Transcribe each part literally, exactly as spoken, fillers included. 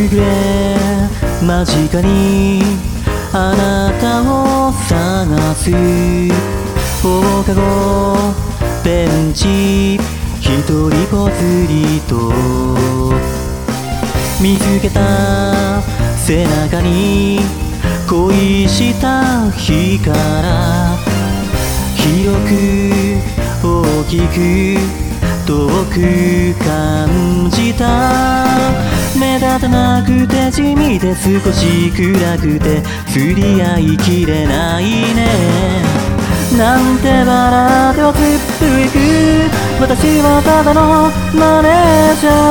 くれ間近にあなたを探す。放課後ベンチ一人ぽつりと見つけた背中に恋した日から広く大きく遠く感じた。目立たなくて地味で少し暗くて釣り合いきれないねなんて笑ってはずっと行く。私はただのマネージャ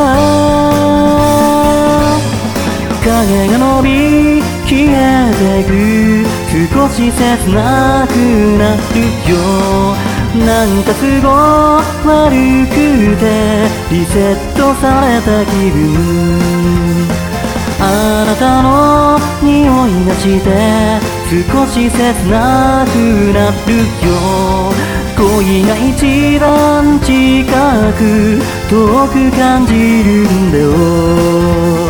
ー。影が伸び消えてく少し切なくなるよ。なんか都合悪くてリセットされた気分。あなたの匂いがして少し切なくなるよ。恋が一番近く遠く感じるんだよ。